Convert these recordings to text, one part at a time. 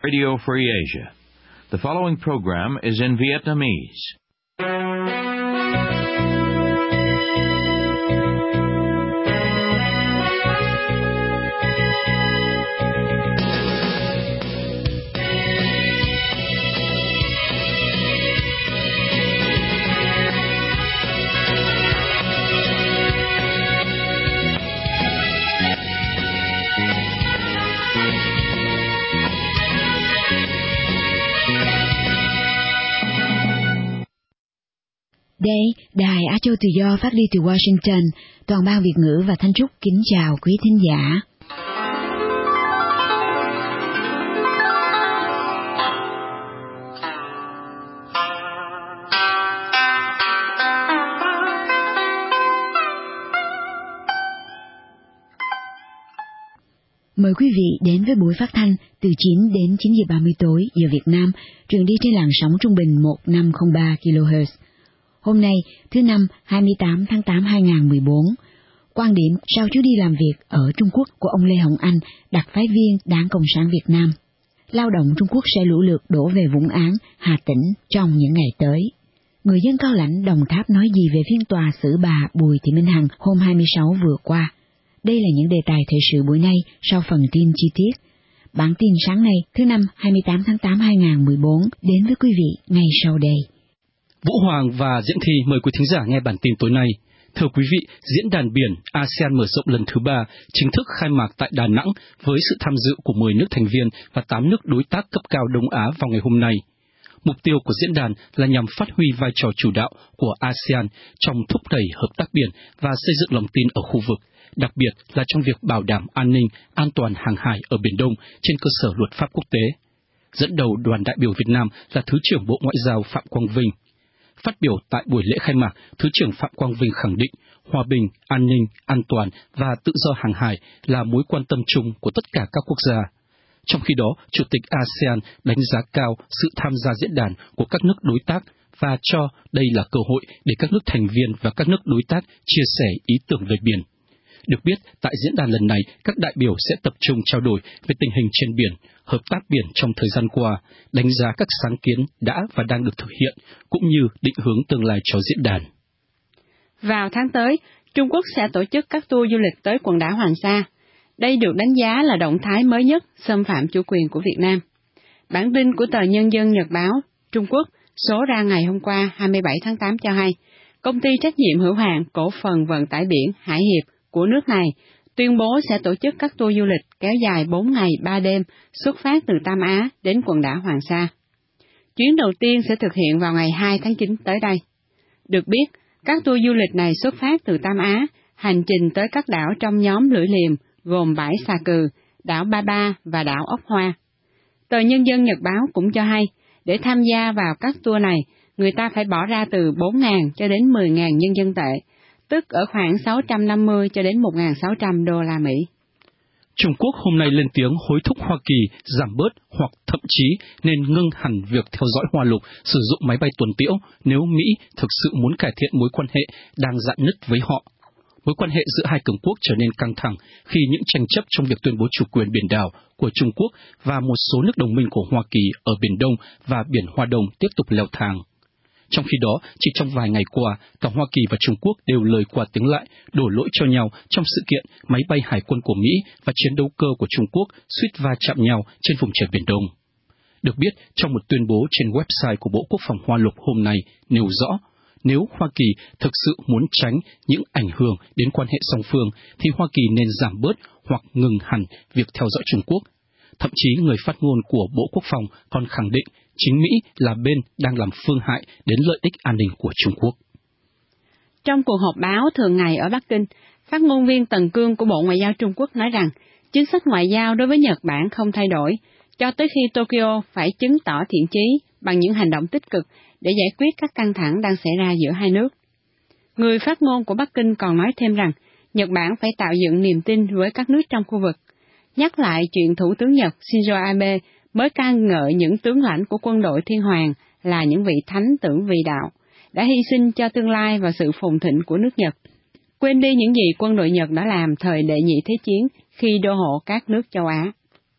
Radio Free Asia. The following program is in Vietnamese. Đây, Đài Á Châu Tự Do phát đi từ Washington, toàn ban Việt ngữ và Thanh Trúc kính chào quý thính giả. Mời quý vị đến với buổi phát thanh từ 9 đến 9 giờ 30 tối giờ Việt Nam, truyền đi trên làn sóng trung bình 1503 kHz. Hôm nay, thứ Năm, 28 tháng 8 2014, quan điểm sau chuyến đi làm việc ở Trung Quốc của ông Lê Hồng Anh, đặc phái viên Đảng Cộng sản Việt Nam. Lao động Trung Quốc sẽ lũ lượt đổ về Vũng Áng, Hà Tĩnh trong những ngày tới. Người dân Cao Lãnh, Đồng Tháp nói gì về phiên tòa xử bà Bùi Thị Minh Hằng hôm 26 vừa qua? Đây là những đề tài thời sự buổi nay sau phần tin chi tiết. Bản tin sáng nay, thứ Năm, 28 tháng 8 2014 đến với quý vị ngay sau đây. Vũ Hoàng và Diễm Thi mời quý thính giả nghe bản tin tối nay. Thưa quý vị, Diễn đàn Biển ASEAN mở rộng lần thứ 3 chính thức khai mạc tại Đà Nẵng với sự tham dự của 10 nước thành viên và 8 nước đối tác cấp cao Đông Á vào ngày hôm nay. Mục tiêu của diễn đàn là nhằm phát huy vai trò chủ đạo của ASEAN trong thúc đẩy hợp tác biển và xây dựng lòng tin ở khu vực, đặc biệt là trong việc bảo đảm an ninh, an toàn hàng hải ở Biển Đông trên cơ sở luật pháp quốc tế. Dẫn đầu đoàn đại biểu Việt Nam là Thứ trưởng Bộ Ngoại giao Phạm Quang Vinh. Phát biểu tại buổi lễ khai mạc, Thứ trưởng Phạm Quang Vinh khẳng định hòa bình, an ninh, an toàn và tự do hàng hải là mối quan tâm chung của tất cả các quốc gia. Trong khi đó, Chủ tịch ASEAN đánh giá cao sự tham gia diễn đàn của các nước đối tác và cho đây là cơ hội để các nước thành viên và các nước đối tác chia sẻ ý tưởng về biển. Được biết, tại diễn đàn lần này, các đại biểu sẽ tập trung trao đổi về tình hình trên biển, hợp tác biển trong thời gian qua, đánh giá các sáng kiến đã và đang được thực hiện, cũng như định hướng tương lai cho diễn đàn. Vào tháng tới, Trung Quốc sẽ tổ chức các tour du lịch tới quần đảo Hoàng Sa. Đây được đánh giá là động thái mới nhất xâm phạm chủ quyền của Việt Nam. Bản tin của tờ Nhân dân Nhật báo Trung Quốc số ra ngày hôm qua 27 tháng 8 cho hay, công ty trách nhiệm hữu hạn cổ phần vận tải biển Hải Hiệp của nước này tuyên bố sẽ tổ chức các tour du lịch kéo dài 4 ngày 3 đêm xuất phát từ Tam Á đến quần đảo Hoàng Sa. Chuyến đầu tiên sẽ thực hiện vào ngày 2 tháng 9 tới đây. Được biết, các tour du lịch này xuất phát từ Tam Á, hành trình tới các đảo trong nhóm Lưỡi Liềm gồm bãi Xà Cừ, đảo Ba Ba và đảo Ốc Hoa. Tờ Nhân dân Nhật báo cũng cho hay, để tham gia vào các tour này, người ta phải bỏ ra từ 4.000 cho đến 10.000 nhân dân tệ, tức ở khoảng 650 cho đến 1.600 đô la Mỹ. Trung Quốc hôm nay lên tiếng hối thúc Hoa Kỳ giảm bớt hoặc thậm chí nên ngưng hẳn việc theo dõi Hoa Lục sử dụng máy bay tuần tiễu nếu Mỹ thực sự muốn cải thiện mối quan hệ đang rạn nứt với họ. Mối quan hệ giữa hai cường quốc trở nên căng thẳng khi những tranh chấp trong việc tuyên bố chủ quyền biển đảo của Trung Quốc và một số nước đồng minh của Hoa Kỳ ở Biển Đông và Biển Hoa Đông tiếp tục leo thang. Trong khi đó, chỉ trong vài ngày qua, cả Hoa Kỳ và Trung Quốc đều lời qua tiếng lại, đổ lỗi cho nhau trong sự kiện máy bay hải quân của Mỹ và chiến đấu cơ của Trung Quốc suýt va chạm nhau trên vùng trời Biển Đông. Được biết, trong một tuyên bố trên website của Bộ Quốc phòng Hoa Lục hôm nay nêu rõ, nếu Hoa Kỳ thực sự muốn tránh những ảnh hưởng đến quan hệ song phương, thì Hoa Kỳ nên giảm bớt hoặc ngừng hẳn việc theo dõi Trung Quốc. Thậm chí người phát ngôn của Bộ Quốc phòng còn khẳng định chính Mỹ là bên đang làm phương hại đến lợi ích an ninh của Trung Quốc. Trong cuộc họp báo thường ngày ở Bắc Kinh, phát ngôn viên Tần Cương của Bộ Ngoại giao Trung Quốc nói rằng chính sách ngoại giao đối với Nhật Bản không thay đổi, cho tới khi Tokyo phải chứng tỏ thiện chí bằng những hành động tích cực để giải quyết các căng thẳng đang xảy ra giữa hai nước. Người phát ngôn của Bắc Kinh còn nói thêm rằng Nhật Bản phải tạo dựng niềm tin với các nước trong khu vực, nhắc lại chuyện Thủ tướng Nhật Shinzo Abe mới ca ngợi những tướng lãnh của quân đội Thiên Hoàng là những vị thánh tưởng vì đạo, đã hy sinh cho tương lai và sự phồn thịnh của nước Nhật, quên đi những gì quân đội Nhật đã làm thời đệ nhị thế chiến khi đô hộ các nước châu Á.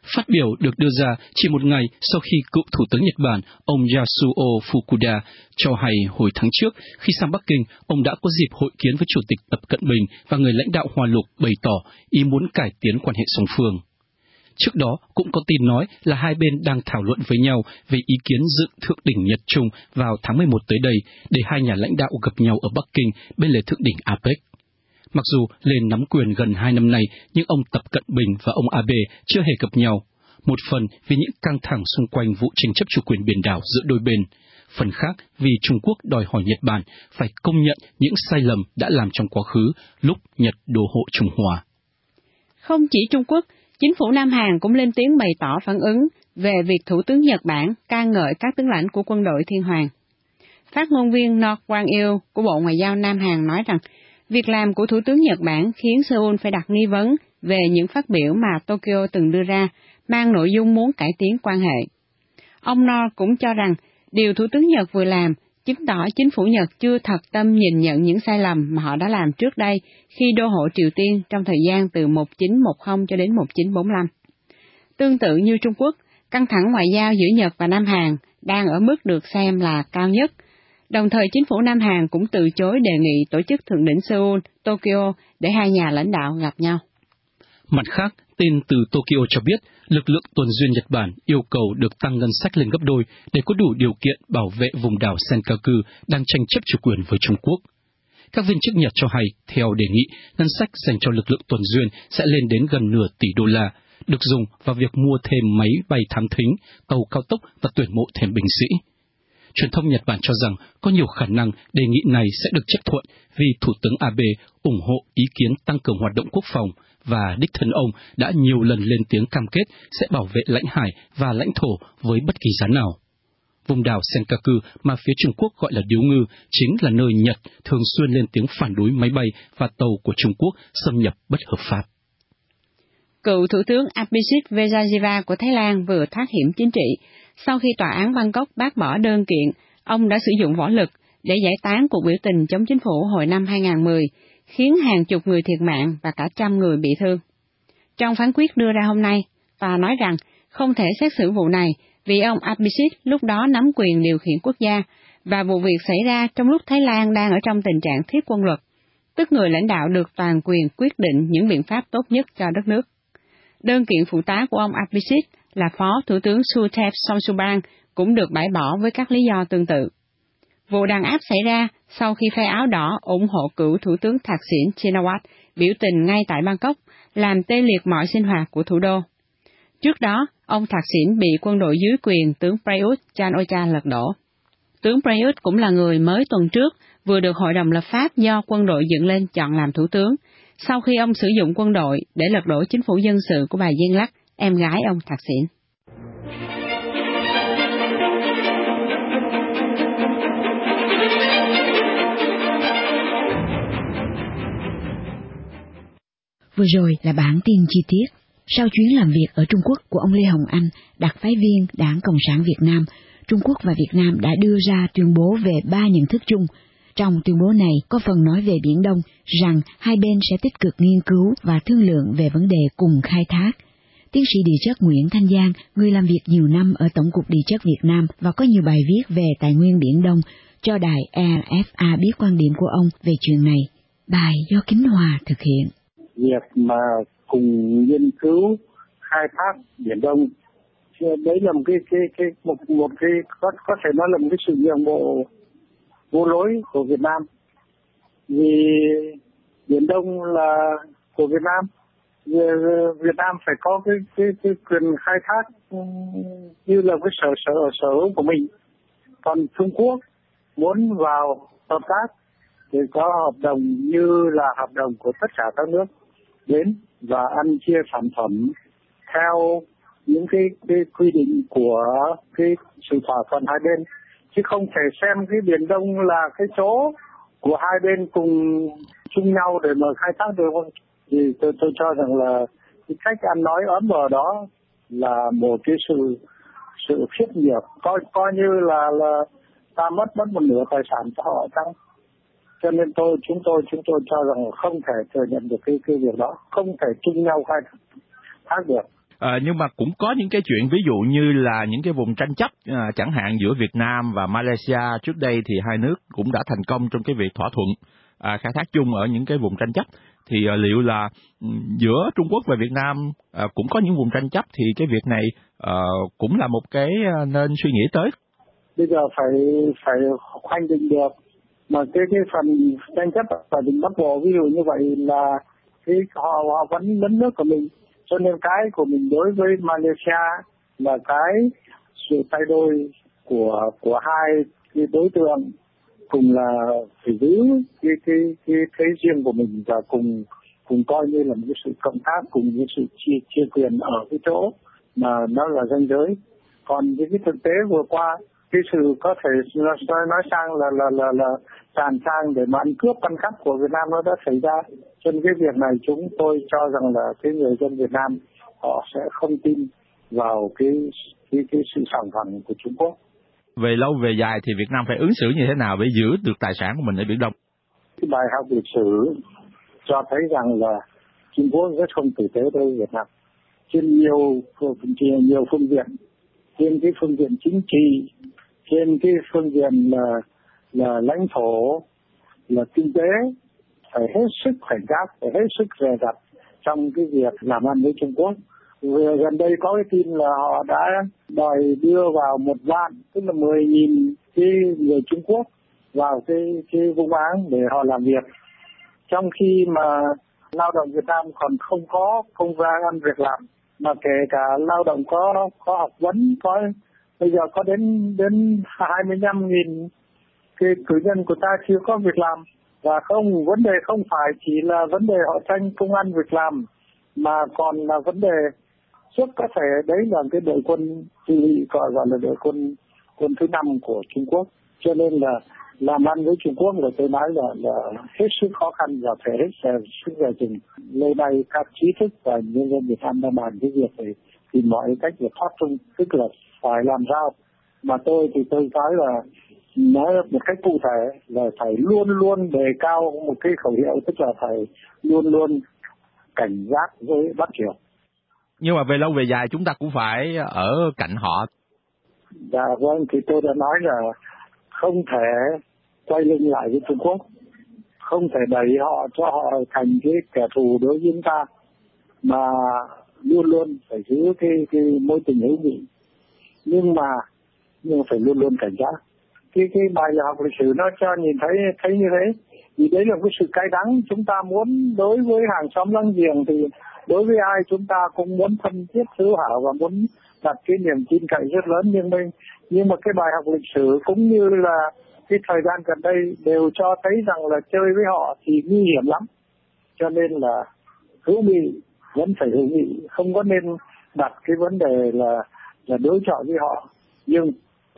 Phát biểu được đưa ra chỉ một ngày sau khi cựu Thủ tướng Nhật Bản ông Yasuo Fukuda cho hay hồi tháng trước, khi sang Bắc Kinh, ông đã có dịp hội kiến với Chủ tịch Tập Cận Bình và người lãnh đạo Hoa Lục bày tỏ ý muốn cải tiến quan hệ song phương. Trước đó, cũng có tin nói là hai bên đang thảo luận với nhau về ý kiến dự thượng đỉnh Nhật-Trung vào tháng 11 tới đây để hai nhà lãnh đạo gặp nhau ở Bắc Kinh bên lề thượng đỉnh APEC. Mặc dù lên nắm quyền gần 2 năm nay, nhưng ông Tập Cận Bình và ông Abe chưa hề gặp nhau. Một phần vì những căng thẳng xung quanh vụ tranh chấp chủ quyền biển đảo giữa đôi bên. Phần khác vì Trung Quốc đòi hỏi Nhật Bản phải công nhận những sai lầm đã làm trong quá khứ lúc Nhật đô hộ Trung Hoa. Không chỉ Trung Quốc, chính phủ Nam Hàn cũng lên tiếng bày tỏ phản ứng về việc Thủ tướng Nhật Bản ca ngợi các tướng lãnh của quân đội Thiên Hoàng. Phát ngôn viên Noh Kwang-il của Bộ Ngoại giao Nam Hàn nói rằng, việc làm của Thủ tướng Nhật Bản khiến Seoul phải đặt nghi vấn về những phát biểu mà Tokyo từng đưa ra, mang nội dung muốn cải tiến quan hệ. Ông No cũng cho rằng, điều Thủ tướng Nhật vừa làm chứng tỏ chính phủ Nhật chưa thật tâm nhìn nhận những sai lầm mà họ đã làm trước đây khi đô hộ Triều Tiên trong thời gian từ 1910 cho đến 1945. Tương tự như Trung Quốc, căng thẳng ngoại giao giữa Nhật và Nam Hàn đang ở mức được xem là cao nhất. Đồng thời chính phủ Nam Hàn cũng từ chối đề nghị tổ chức thượng đỉnh Seoul, Tokyo để hai nhà lãnh đạo gặp nhau. Mặt khác, tin từ Tokyo cho biết, lực lượng tuần duyên Nhật Bản yêu cầu được tăng ngân sách lên gấp đôi để có đủ điều kiện bảo vệ vùng đảo Senkaku đang tranh chấp chủ quyền với Trung Quốc. Các viên chức Nhật cho hay, theo đề nghị, ngân sách dành cho lực lượng tuần duyên sẽ lên đến gần nửa tỷ đô la, được dùng vào việc mua thêm máy bay thám thính, tàu cao tốc và tuyển mộ thêm binh sĩ. Truyền thông Nhật Bản cho rằng có nhiều khả năng đề nghị này sẽ được chấp thuận vì Thủ tướng Abe ủng hộ ý kiến tăng cường hoạt động quốc phòng và đích thân ông đã nhiều lần lên tiếng cam kết sẽ bảo vệ lãnh hải và lãnh thổ với bất kỳ giá nào. Vùng đảo Senkaku mà phía Trung Quốc gọi là điếu ngư chính là nơi Nhật thường xuyên lên tiếng phản đối máy bay và tàu của Trung Quốc xâm nhập bất hợp pháp. Cựu Thủ tướng Abhisit Vejjajiva của Thái Lan vừa thoát hiểm chính trị sau khi tòa án Bangkok bác bỏ đơn kiện ông đã sử dụng võ lực để giải tán cuộc biểu tình chống chính phủ hồi năm 2010, khiến hàng chục người thiệt mạng và cả trăm người bị thương. Trong phán quyết đưa ra hôm nay, tòa nói rằng không thể xét xử vụ này vì ông Abhisit lúc đó nắm quyền điều khiển quốc gia và vụ việc xảy ra trong lúc Thái Lan đang ở trong tình trạng thiết quân luật, tức người lãnh đạo được toàn quyền quyết định những biện pháp tốt nhất cho đất nước. Đơn kiện phụ tá của ông Abhisit là Phó Thủ tướng Suthep Songsuban cũng được bãi bỏ với các lý do tương tự. Vụ đàn áp xảy ra sau khi phe áo đỏ ủng hộ cựu Thủ tướng Thaksin Shinawatra biểu tình ngay tại Bangkok, làm tê liệt mọi sinh hoạt của thủ đô. Trước đó, ông Thaksin bị quân đội dưới quyền tướng Prayut Chan-o-cha lật đổ. Tướng Prayut cũng là người mới tuần trước vừa được Hội đồng lập pháp do quân đội dựng lên chọn làm thủ tướng, sau khi ông sử dụng quân đội để lật đổ chính phủ dân sự của bà Yingluck, em gái ông Thaksin. Vừa rồi là bản tin chi tiết. Sau chuyến làm việc ở Trung Quốc của ông Lê Hồng Anh, đặc phái viên Đảng Cộng sản Việt Nam, Trung Quốc và Việt Nam đã đưa ra tuyên bố về 3 nhận thức chung. Trong tuyên bố này có phần nói về Biển Đông, rằng hai bên sẽ tích cực nghiên cứu và thương lượng về vấn đề cùng khai thác. Tiến sĩ địa chất Nguyễn Thanh Giang, người làm việc nhiều năm ở Tổng cục Địa chất Việt Nam và có nhiều bài viết về tài nguyên Biển Đông, cho đài RFA biết quan điểm của ông về chuyện này. Bài do Kính Hòa thực hiện. Việc mà cùng nghiên cứu khai thác Biển Đông, đấy là một cái có thể nói là một cái sự nhượng bộ vô lối của Việt Nam, vì Biển Đông là của Việt Nam, Việt Nam phải có cái quyền khai thác như là cái sở hữu của mình. Còn Trung Quốc muốn vào hợp tác thì có hợp đồng như là hợp đồng của tất cả các nước đến và ăn chia sản phẩm theo những cái quy định của cái sự thỏa thuận hai bên, chứ không thể xem cái Biển Đông là cái chỗ của hai bên cùng chung nhau để mà khai thác được không? Thì tôi cho rằng là cái cách ăn nói ấm bờ đó là một cái sự khiếp nhược, coi như là ta mất một nửa tài sản cho họ chăng? Cho nên chúng tôi cho rằng không thể thừa nhận được cái việc đó, không thể chung nhau khai thác được. Nhưng mà cũng có những cái chuyện ví dụ như là những cái vùng tranh chấp chẳng hạn giữa Việt Nam và Malaysia trước đây thì hai nước cũng đã thành công trong cái việc thỏa thuận khai thác chung ở những cái vùng tranh chấp. Thì liệu là giữa Trung Quốc và Việt Nam cũng có những vùng tranh chấp thì cái việc này cũng là một cái nên suy nghĩ tới. Bây giờ phải khoanh định được mà cái phần tranh chấp phải định bắt buộc, ví dụ như vậy là cái họ vẫn lấn nước của mình, cho nên cái của mình đối với Malaysia là cái sự thay đổi của hai cái đối tượng cùng là phải giữ cái thế riêng của mình và cùng coi như là một cái sự cộng tác, cùng với sự chia quyền ở cái chỗ mà nó là ranh giới. Còn với cái thực tế vừa qua, cái sự có thể nói sang là tràn sang để mà ăn cướp ăn cắp của Việt Nam nó đã xảy ra. Cho nên cái việc này chúng tôi cho rằng là cái người dân Việt Nam họ sẽ không tin vào cái sự sòng phẳng của Trung Quốc. Về lâu về dài thì Việt Nam phải ứng xử như thế nào để giữ được tài sản của mình ở Biển Đông? Cái bài học lịch sử cho thấy rằng là Trung Quốc rất không tử tế với Việt Nam trên nhiều phương diện, trên cái phương diện chính trị, trên cái phương diện là lãnh thổ, là kinh tế, phải hết sức cảnh giác, phải hết sức dè dặt trong cái việc làm ăn với Trung Quốc. Gần đây có cái tin là họ đã đòi đưa vào 1 vạn, tức là 10.000 cái người Trung Quốc vào cái vùng Áng để họ làm việc, trong khi mà lao động Việt Nam còn không có công ăn việc làm, mà kể cả lao động có học vấn, bây giờ có đến 25.000 cái cử nhân của ta chưa có việc làm. Và vấn đề không phải chỉ là vấn đề họ tranh công ăn việc làm, mà còn là vấn đề suốt có thể đấy là cái đội quân gọi là đội quân thứ 5 của Trung Quốc. Cho nên là làm ăn với Trung Quốc là tôi nói là hết sức khó khăn và phải hết sức dè chừng. Lâu nay các trí thức và nhân dân Việt Nam đang bàn cái việc để tìm mọi cách để thoát chung, tức là phải làm sao. Mà tôi nói là nói một cách cụ thể là phải luôn luôn đề cao một cái khẩu hiệu, tức là phải luôn luôn cảnh giác với Bắc Triều. Nhưng mà về lâu về dài chúng ta cũng phải ở cạnh họ. Dạ vâng, thì tôi đã nói là không thể quay lưng lại với Trung Quốc, không thể đẩy họ cho họ thành cái kẻ thù đối với chúng ta, mà luôn luôn phải giữ cái mối tình hữu nghị, nhưng phải luôn luôn cảnh giác. Cái bài học lịch sử nó cho nhìn thấy như thế, vì đấy là cái sự cay đắng. Chúng ta muốn đối với hàng xóm láng giềng thì đối với ai chúng ta cũng muốn thân thiết hữu hảo và muốn đặt cái niềm tin cậy rất lớn, nhưng mà cái bài học lịch sử cũng như là cái thời gian gần đây đều cho thấy rằng là chơi với họ thì nguy hiểm lắm. Cho nên là hữu nghị vẫn phải hữu nghị, không có nên đặt cái vấn đề là đối chọi với họ. Nhưng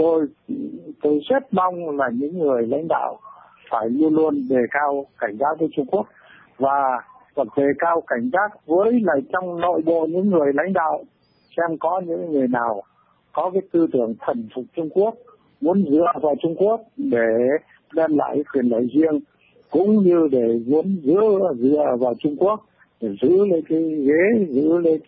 tôi rất mong là những người lãnh đạo phải luôn luôn đề cao cảnh giác với Trung Quốc, và đề cao cảnh giác với lại trong nội bộ những người lãnh đạo, xem có những người nào có cái tư tưởng thần phục Trung Quốc, muốn dựa vào Trung Quốc để đem lại quyền lợi riêng, cũng như để muốn dựa vào Trung Quốc để giữ lấy cái ghế, giữ lấy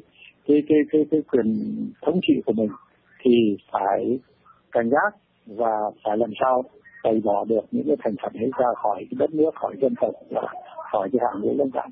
cái quyền thống trị của mình, thì phải cảnh giác và phải làm sao tẩy bỏ được những cái thành phần ấy ra khỏi cái đất nước, khỏi dân tộc và khỏi cái hạng người lãnh đạo.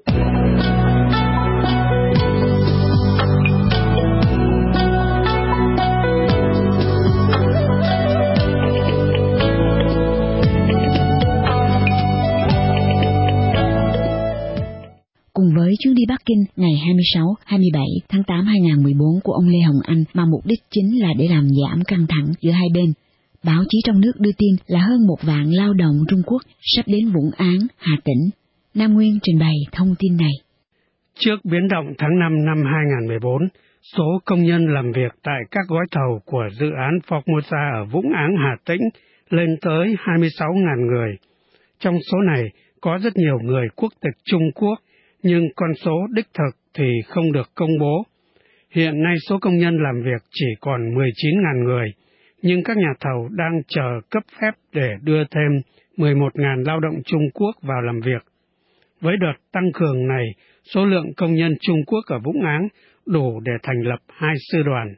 Cùng với chuyến đi Bắc Kinh ngày 26-27 tháng 8 2014 của ông Lê Hồng Anh mà mục đích chính là để làm giảm căng thẳng giữa hai bên, báo chí trong nước đưa tin là hơn 1 vạn lao động Trung Quốc sắp đến Vũng Áng, Hà Tĩnh. Nam Nguyên trình bày thông tin này. Trước biến động tháng 5 năm 2014, số công nhân làm việc tại các gói thầu của dự án Formosa ở Vũng Áng, Hà Tĩnh lên tới 26.000 người. Trong số này có rất nhiều người quốc tịch Trung Quốc, nhưng con số đích thực thì không được công bố. Hiện nay số công nhân làm việc chỉ còn 19.000 người, nhưng các nhà thầu đang chờ cấp phép để đưa thêm 11.000 lao động Trung Quốc vào làm việc. Với đợt tăng cường này, số lượng công nhân Trung Quốc ở Vũng Áng đủ để thành lập 2 sư đoàn.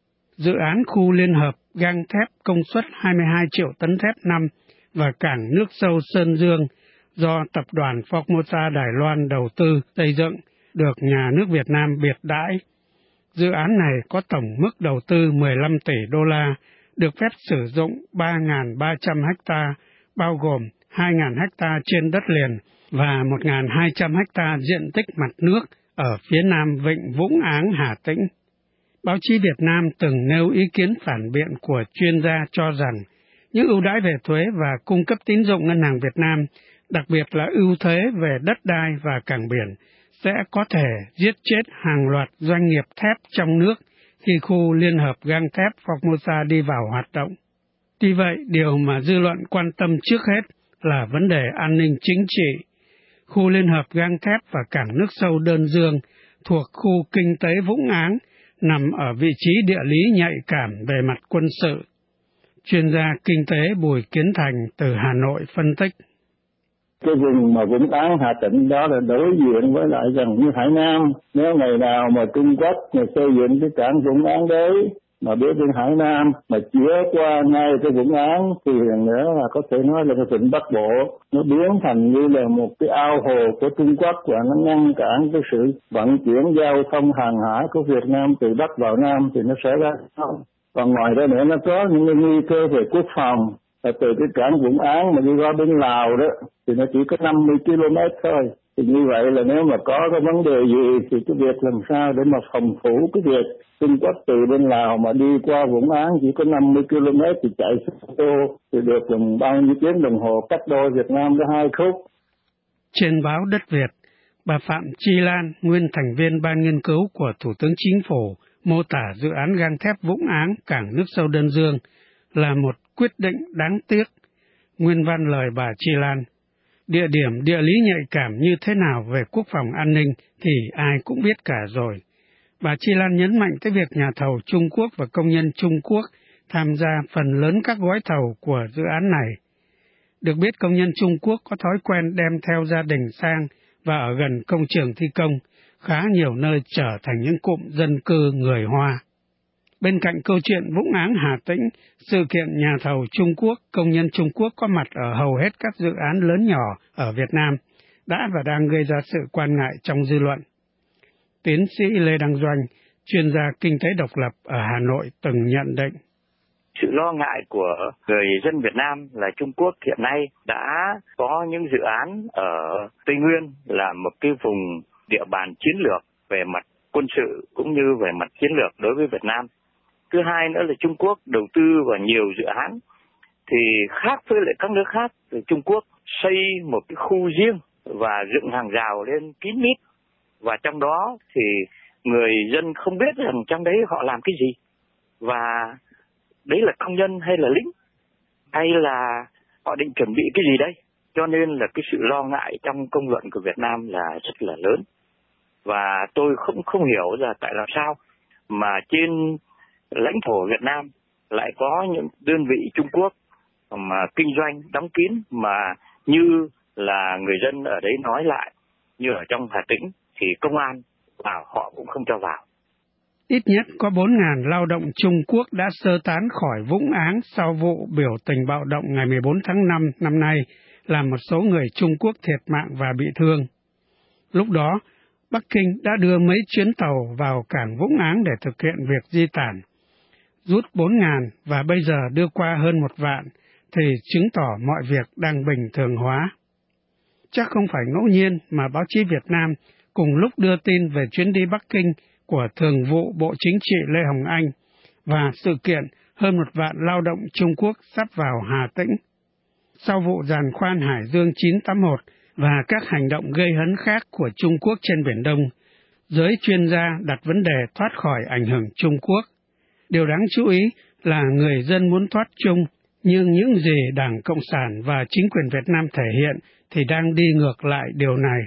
Dự án khu liên hợp gang thép công suất 22 triệu tấn thép năm và cảng nước sâu Sơn Dương do Tập đoàn Formosa Đài Loan đầu tư xây dựng được nhà nước Việt Nam biệt đãi. Dự án này có tổng mức đầu tư 15 tỷ đô la, được phép sử dụng 3.300 ha, bao gồm 2.000 ha trên đất liền và 1.200 ha diện tích mặt nước ở phía nam vịnh Vũng Áng, Hà Tĩnh. Báo chí Việt Nam từng nêu ý kiến phản biện của chuyên gia cho rằng những ưu đãi về thuế và cung cấp tín dụng Ngân hàng Việt Nam, đặc biệt là ưu thế về đất đai và cảng biển, sẽ có thể giết chết hàng loạt doanh nghiệp thép trong nước khi khu liên hợp gang thép Formosa đi vào hoạt động. Tuy vậy, điều mà dư luận quan tâm trước hết là vấn đề an ninh chính trị. Khu liên hợp gang thép và cảng nước sâu Đơn Dương thuộc khu kinh tế Vũng Áng nằm ở vị trí địa lý nhạy cảm về mặt quân sự. Chuyên gia kinh tế Bùi Kiến Thành từ Hà Nội phân tích. Cái vùng mà Vũng Áng Hà Tĩnh đó là đối diện với lại gần như Hải Nam. Nếu ngày nào mà Trung Quốc mà xây dựng cái cảng Vũng Áng đấy mà biết đến Hải Nam mà chứa qua ngay cái Vũng Áng thì nữa là có thể nói là cái vịnh Bắc Bộ nó biến thành như là một cái ao hồ của Trung Quốc và nó ngăn cản cái sự vận chuyển giao thông hàng hải của Việt Nam từ Bắc vào Nam thì nó sẽ ra không. Còn ngoài ra nữa nó có những cái nguy cơ về quốc phòng. Và từ cái cảng Vũng Áng mà đi qua bên Lào đó thì nó chỉ có 50 km thôi. Thì như vậy là nếu mà có cái vấn đề gì thì cái việc làm sao để mà phòng thủ cái việc Trung Quốc từ bên Lào mà đi qua Vũng Áng chỉ có 50 km thì chạy xe ô tô thì được gần bao nhiêu tiếng đồng hồ cách đôi Việt Nam có 2 khúc. Trên báo Đất Việt, bà Phạm Chi Lan, nguyên thành viên ban nghiên cứu của Thủ tướng Chính phủ, mô tả dự án gang thép Vũng Áng, cảng nước sâu Đơn Dương là một quyết định đáng tiếc. Nguyên văn lời bà Chi Lan: địa điểm địa lý nhạy cảm như thế nào về quốc phòng an ninh thì ai cũng biết cả rồi. Bà Chi Lan nhấn mạnh tới việc nhà thầu Trung Quốc và công nhân Trung Quốc tham gia phần lớn các gói thầu của dự án này. Được biết, công nhân Trung Quốc có thói quen đem theo gia đình sang và ở gần công trường thi công, khá nhiều nơi trở thành những cụm dân cư người Hoa. Bên cạnh câu chuyện Vũng Áng Hà Tĩnh, sự kiện nhà thầu Trung Quốc, công nhân Trung Quốc có mặt ở hầu hết các dự án lớn nhỏ ở Việt Nam đã và đang gây ra sự quan ngại trong dư luận. Tiến sĩ Lê Đăng Doanh, chuyên gia kinh tế độc lập ở Hà Nội từng nhận định. Sự lo ngại của người dân Việt Nam là Trung Quốc hiện nay đã có những dự án ở Tây Nguyên là một cái vùng địa bàn chiến lược về mặt quân sự cũng như về mặt chiến lược đối với Việt Nam. Thứ hai nữa là Trung Quốc đầu tư vào nhiều dự án thì khác với lại các nước khác, thì Trung Quốc xây một cái khu riêng và dựng hàng rào lên kín mít, và trong đó thì người dân không biết rằng trong đấy họ làm cái gì, và đấy là công nhân hay là lính hay là họ định chuẩn bị cái gì đây. Cho nên là cái sự lo ngại trong công luận của Việt Nam là rất là lớn, và tôi không hiểu là tại làm sao mà trên lãnh thổ Việt Nam lại có những đơn vị Trung Quốc mà kinh doanh đóng kín, mà như là người dân ở đấy nói lại, như ở trong Hà Tĩnh thì công an vào họ cũng không cho vào. Ít nhất có 4.000 lao động Trung Quốc đã sơ tán khỏi Vũng Áng sau vụ biểu tình bạo động ngày 14 tháng 5 năm nay, làm một số người Trung Quốc thiệt mạng và bị thương. Lúc đó, Bắc Kinh đã đưa mấy chuyến tàu vào cảng Vũng Áng để thực hiện việc di tản. Rút 4.000 và bây giờ đưa qua hơn 1 vạn, thì chứng tỏ mọi việc đang bình thường hóa. Chắc không phải ngẫu nhiên mà báo chí Việt Nam cùng lúc đưa tin về chuyến đi Bắc Kinh của Thường vụ Bộ Chính trị Lê Hồng Anh và sự kiện hơn 1 vạn lao động Trung Quốc sắp vào Hà Tĩnh. Sau vụ giàn khoan Hải Dương 981 và các hành động gây hấn khác của Trung Quốc trên Biển Đông, giới chuyên gia đặt vấn đề thoát khỏi ảnh hưởng Trung Quốc. Điều đáng chú ý là người dân muốn thoát chung, nhưng những gì Đảng Cộng sản và chính quyền Việt Nam thể hiện thì đang đi ngược lại điều này.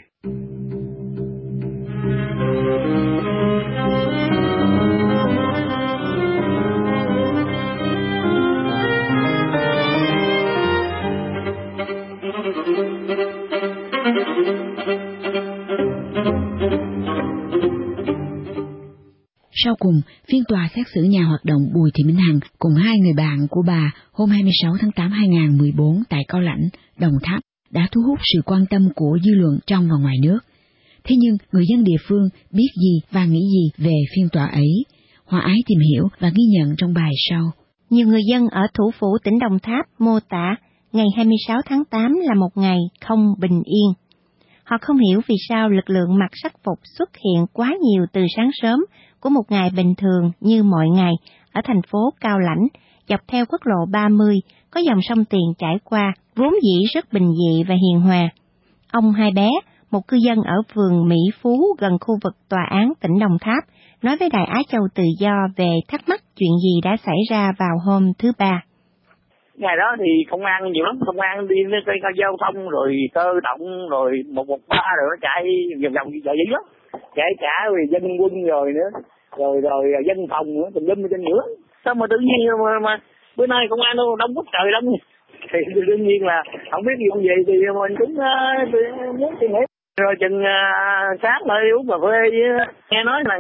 Sau cùng, phiên tòa xét xử nhà hoạt động Bùi Thị Minh Hằng cùng hai người bạn của bà hôm 26 tháng 8 2014 tại Cao Lãnh, Đồng Tháp đã thu hút sự quan tâm của dư luận trong và ngoài nước. Thế nhưng, người dân địa phương biết gì và nghĩ gì về phiên tòa ấy? Hoa Ái tìm hiểu và ghi nhận trong bài sau. Nhiều người dân ở thủ phủ tỉnh Đồng Tháp mô tả ngày 26 tháng 8 là một ngày không bình yên. Họ không hiểu vì sao lực lượng mặc sắc phục xuất hiện quá nhiều từ sáng sớm của một ngày bình thường như mọi ngày ở thành phố Cao Lãnh, dọc theo quốc lộ 30, có dòng sông Tiền chảy qua, vốn dĩ rất bình dị và hiền hòa. Ông Hai Bé, một cư dân ở phường Mỹ Phú gần khu vực tòa án tỉnh Đồng Tháp, nói với Đài Á Châu Tự Do về thắc mắc chuyện gì đã xảy ra vào hôm thứ Ba. Ngày đó thì công an nhiều lắm, công an đi lên cây giao thông rồi cơ động rồi 113 rồi nó chạy vòng chạy dữ lắm, chạy cả rồi dân quân rồi nữa, rồi dân phòng nữa, tùm lum trên nữa. Sao mà tự nhiên mà bữa nay công an đâu đông quá trời đông, thì đương nhiên là không biết gì thì mình cũng muốn tìm hiểu. Rồi chừng sáng lại uống cà phê nghe nói là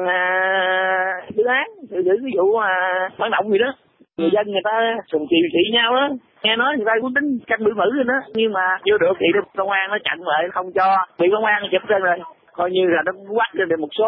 dự án xử cái vụ phản động gì đó, người dân người ta sùng chiều trị nhau đó, nghe nói người ta cũng tính tranh bự mử rồi đó, nhưng mà chưa được thì công an nó chặn lại không cho, bị công an chụp lên rồi, coi như là nó quát lên được một số.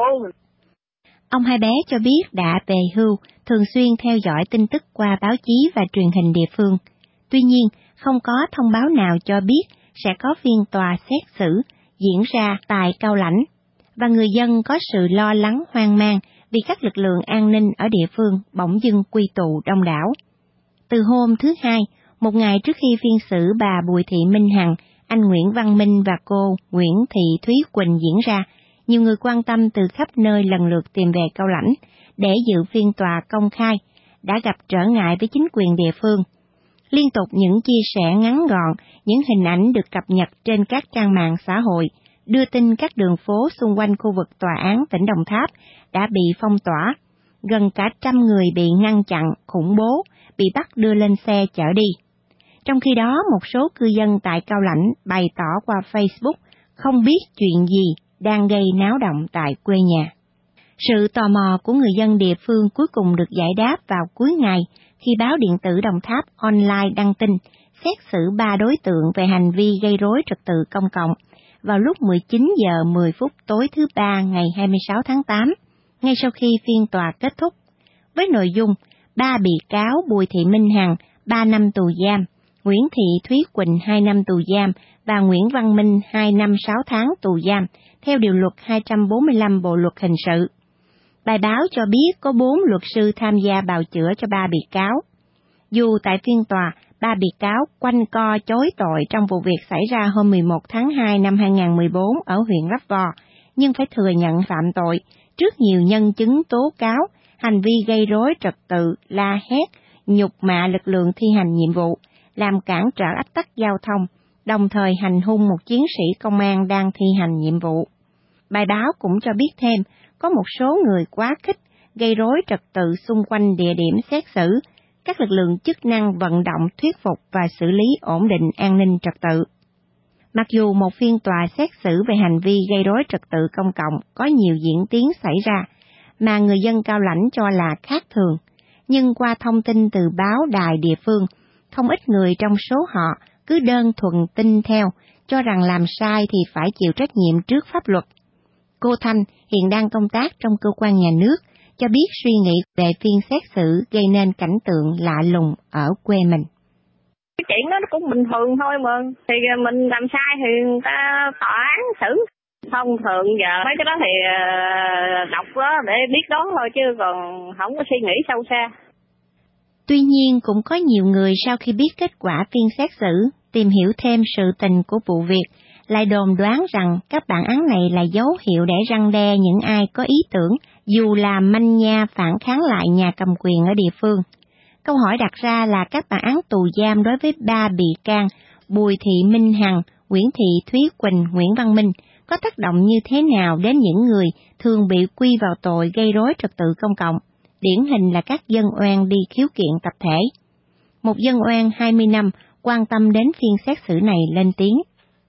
Ông Hai Bé cho biết đã về hưu, thường xuyên theo dõi tin tức qua báo chí và truyền hình địa phương. Tuy nhiên, không có thông báo nào cho biết sẽ có phiên tòa xét xử diễn ra tại Cao Lãnh, và người dân có sự lo lắng hoang mang vì các lực lượng an ninh ở địa phương bỗng dưng quy tụ đông đảo. Từ hôm thứ Hai, một ngày trước khi phiên xử bà Bùi Thị Minh Hằng, anh Nguyễn Văn Minh và cô Nguyễn Thị Thúy Quỳnh diễn ra, nhiều người quan tâm từ khắp nơi lần lượt tìm về Cao Lãnh để dự phiên tòa công khai, đã gặp trở ngại với chính quyền địa phương. Liên tục những chia sẻ ngắn gọn, những hình ảnh được cập nhật trên các trang mạng xã hội, đưa tin các đường phố xung quanh khu vực tòa án tỉnh Đồng Tháp đã bị phong tỏa, gần cả 100 người bị ngăn chặn, khủng bố, bị bắt đưa lên xe chở đi. Trong khi đó, một số cư dân tại Cao Lãnh bày tỏ qua Facebook không biết chuyện gì đang gây náo động tại quê nhà. Sự tò mò của người dân địa phương cuối cùng được giải đáp vào cuối ngày khi báo điện tử Đồng Tháp Online đăng tin xét xử 3 đối tượng về hành vi gây rối trật tự công cộng vào lúc 19 giờ 10 phút tối thứ Ba ngày 26 tháng 8, ngay sau khi phiên tòa kết thúc, với nội dung 3 bị cáo Bùi Thị Minh Hằng 3 năm tù giam, Nguyễn Thị Thúy Quỳnh 2 năm tù giam và Nguyễn Văn Minh 2 năm 6 tháng tù giam, theo điều luật 245 Bộ luật hình sự. Bài báo cho biết có 4 luật sư tham gia bào chữa cho 3 bị cáo. Dù tại phiên tòa, 3 bị cáo quanh co chối tội trong vụ việc xảy ra hôm 11 tháng 2 năm 2014 ở huyện Lấp Vò, nhưng phải thừa nhận phạm tội trước nhiều nhân chứng tố cáo hành vi gây rối trật tự, la hét, nhục mạ lực lượng thi hành nhiệm vụ, làm cản trở ách tắc giao thông, đồng thời hành hung một chiến sĩ công an đang thi hành nhiệm vụ. Bài báo cũng cho biết thêm, có một số người quá khích, gây rối trật tự xung quanh địa điểm xét xử, các lực lượng chức năng vận động thuyết phục và xử lý ổn định an ninh trật tự. Mặc dù một phiên tòa xét xử về hành vi gây rối trật tự công cộng có nhiều diễn tiến xảy ra, mà người dân Cao Lãnh cho là khác thường, nhưng qua thông tin từ báo đài địa phương, không ít người trong số họ cứ đơn thuần tin theo, cho rằng làm sai thì phải chịu trách nhiệm trước pháp luật. Cô Thanh hiện đang công tác trong cơ quan nhà nước, cho biết suy nghĩ về phiên xét xử gây nên cảnh tượng lạ lùng ở quê mình. Cái chuyện đó nó cũng bình thường thôi mà, thì mình làm sai thì người ta tòa án xử. Thông thường giờ mấy cái đó thì đọc đó để biết đó thôi chứ còn không có suy nghĩ sâu xa. Tuy nhiên cũng có nhiều người sau khi biết kết quả phiên xét xử, tìm hiểu thêm sự tình của vụ việc, lại đồn đoán rằng các bản án này là dấu hiệu để răn đe những ai có ý tưởng, dù là manh nha phản kháng lại nhà cầm quyền ở địa phương. Câu hỏi đặt ra là các bản án tù giam đối với 3 bị can Bùi Thị Minh Hằng, Nguyễn Thị Thúy Quỳnh, Nguyễn Văn Minh có tác động như thế nào đến những người thường bị quy vào tội gây rối trật tự công cộng, điển hình là các dân oan đi khiếu kiện tập thể. Một dân oan 20 năm quan tâm đến phiên xét xử này lên tiếng.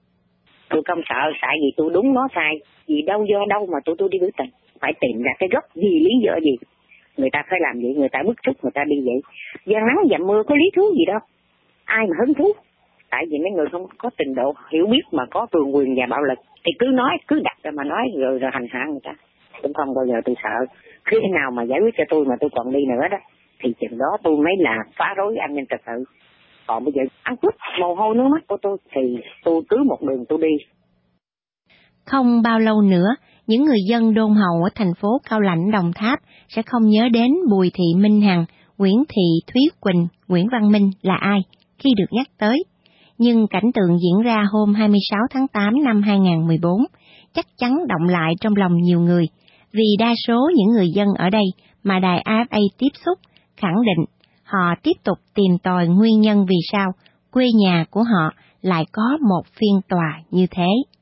Tôi không sợ, tại vì tôi đúng nó sai, vì đâu do đâu mà tôi đi biểu tình, phải tìm ra cái gốc gì, lý do gì, người ta phải làm vậy, người ta bức xúc người ta đi vậy. Giăng nắng dầm mưa có lý thú gì đâu, ai mà hứng thú. Tại vì mấy người không có trình độ hiểu biết mà có cường quyền và bạo lực thì cứ nói, cứ đặt ra mà nói rồi hành hạ người ta. Cũng không bao giờ tôi sợ. Khi nào mà giải quyết cho tôi mà tôi còn đi nữa đó thì chừng đó tôi mới là phá rối an ninh trật tự. Còn bây giờ ăn cướp mồ hôi nước mắt của tôi thì tôi cứ một đường tôi đi. Không bao lâu nữa, những người dân đôn hậu ở thành phố Cao Lãnh, Đồng Tháp sẽ không nhớ đến Bùi Thị Minh Hằng, Nguyễn Thị Thúy Quỳnh, Nguyễn Văn Minh là ai khi được nhắc tới. Nhưng cảnh tượng diễn ra hôm 26 tháng 8 năm 2014 chắc chắn động lại trong lòng nhiều người, vì đa số những người dân ở đây mà đài AFA tiếp xúc khẳng định họ tiếp tục tìm tòi nguyên nhân vì sao quê nhà của họ lại có một phiên tòa như thế.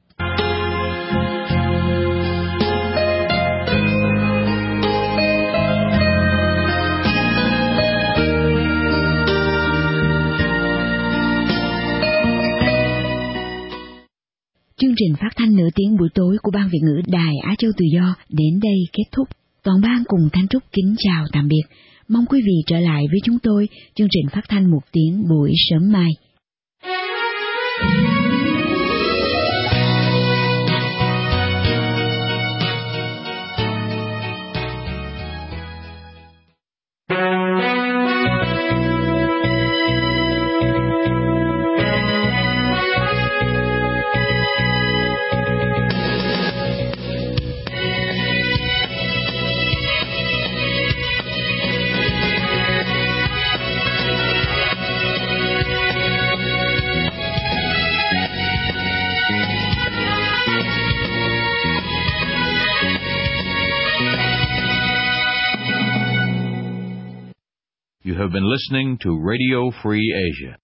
Chương trình phát thanh nửa tiếng buổi tối của Ban Việt ngữ Đài Á Châu Tự Do đến đây kết thúc. Toàn ban cùng Thanh Trúc kính chào tạm biệt. Mong quý vị trở lại với chúng tôi chương trình phát thanh 1 tiếng buổi sớm mai. You have been listening to Radio Free Asia.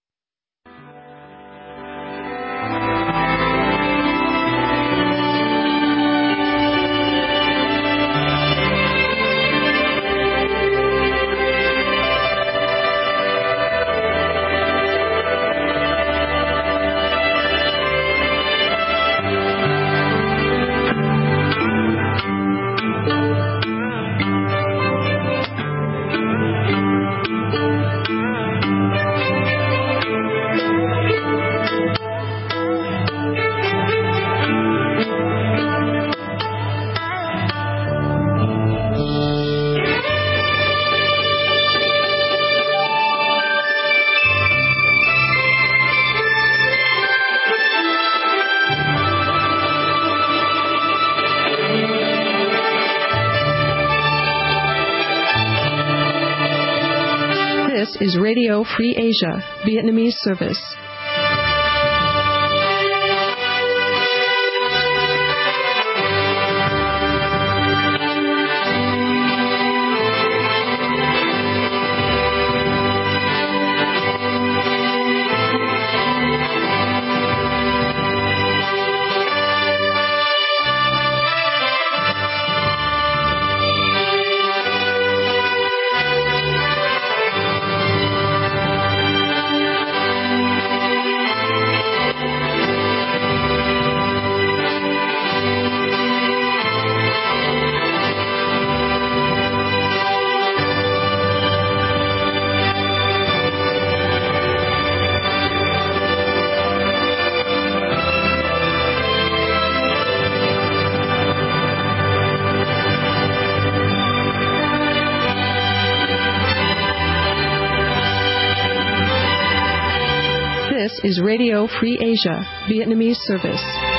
This is Radio Free Asia, Vietnamese service. This is Radio Free Asia, Vietnamese service.